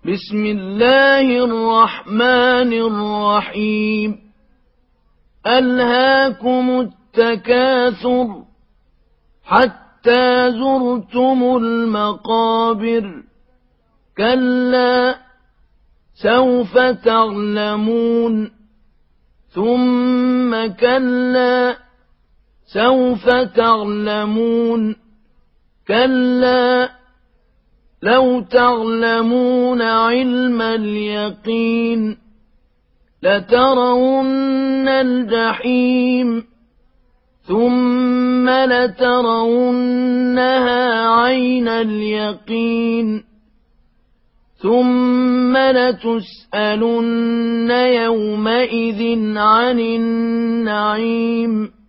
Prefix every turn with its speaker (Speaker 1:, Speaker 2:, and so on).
Speaker 1: بسم الله الرحمن الرحيم ألهاكم التكاثر حتى زرتم المقابر كلا سوف تعلمون ثم كلا سوف تعلمون كلا لو تعلمون علم اليقين لترون الجحيم ثم لترونها عين اليقين ثم لتسألن يومئذ عن النعيم